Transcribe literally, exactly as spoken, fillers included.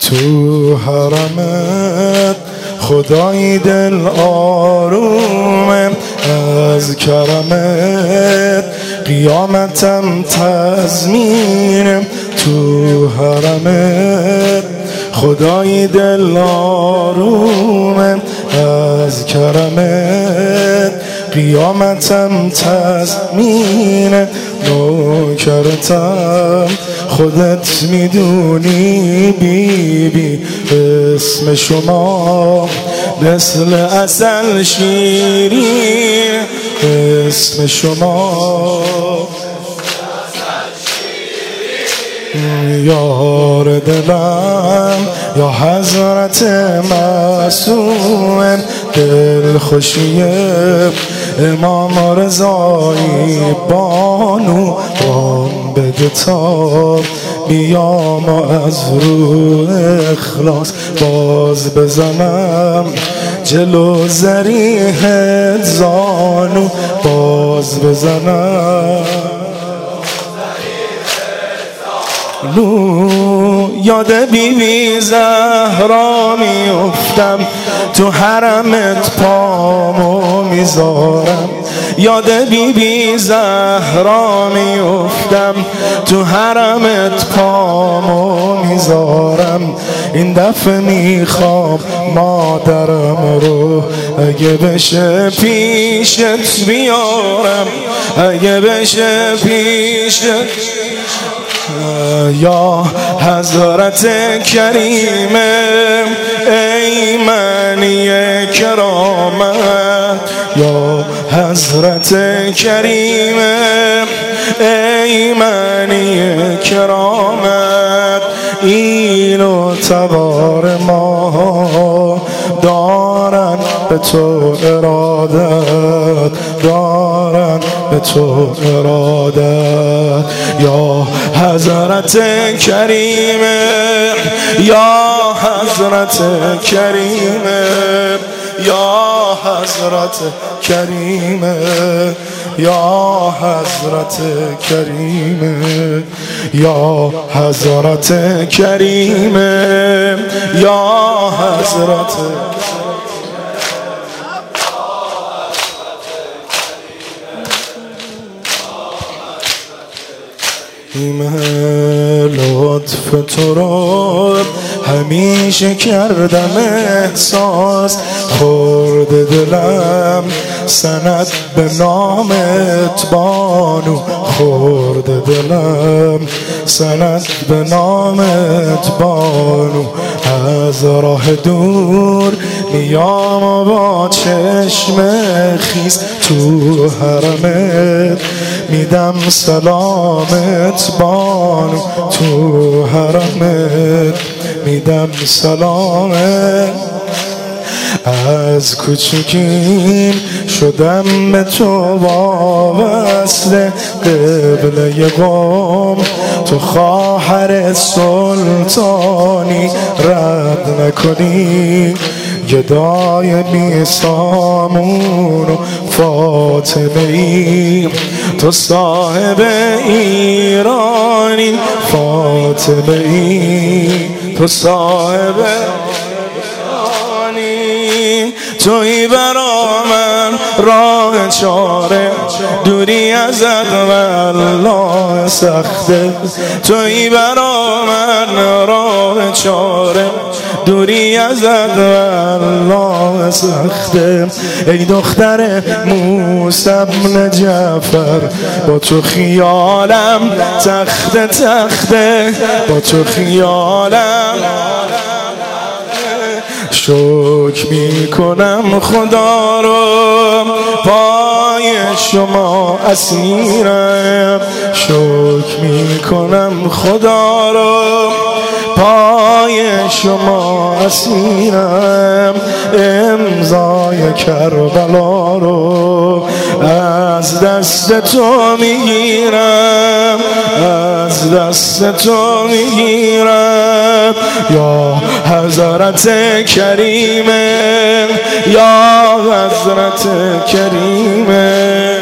تو حرمت خدای دل آرومه، از کرمت قیامتم تضمینه. تو حرمت خدای دل آرومه، از کرمت قیامتم تضمینه. نوکرتم خودت میدونی بی بی، اسم شما مثل عسل شیرین، اسم شما یار دلم یا حضرت معصوم، دل خوشی امام رضایی بانو. رام بده تا بیام و از رو اخلاص باز بزنم جلو ذریح زانو، باز بزنم لو. یاد بی بی زهرا میفتم، تو حرمت پامو میذارم. یاد بی بی زهرا میفتم، تو حرمت پامو میذارم. این دفعه میخوام مادرم رو، اگه بشه پیشت بیارم، اگه بشه پیشت. یا حضرت کریم ای معنی کرامت، یا حضرت کریم ای معنی کرامت. اینو تبار ما دارن به تو ارادت، دارن به تو ارادت. یا حضرت کریم، یا حضرت کریم، یا حضرت کریم، یا حضرت کریم، یا حضرت کریم، یا حضرت لطف تو رو همیشه کردم احساس، خورد دلم سند به نامت بانو، خورد دلم سند به نامت بانو. از راه دور میام و با چشم خیز، تو حرمت میدم سلامت بانو، تو حرمت میدم سلامت. از کوچکیم شدم به تو وابسته، قبله قوم تو خواهر سلطانی، رد نکنی گدای بی سامون و فاطمه ای، تو صاحب ایرانی، فاطمه ای تو صاحب ایرانی. توی برا من راه چاره، دوری ازت والله سخته. توی برا من راه چاره، دوری ازت والله سخته. ای دختر موسی بن جعفر، با تو خیالم تخته تخته، با تو خیالم شکر میکنم خدا رو، پای شما اسیرم. شکر میکنم خدا رو، پای شما اسیرم. امضای کربلا رو از دست تو میگیرم، از دست تو میگیرم. یا حضرت کریم، یا حضرت کریم.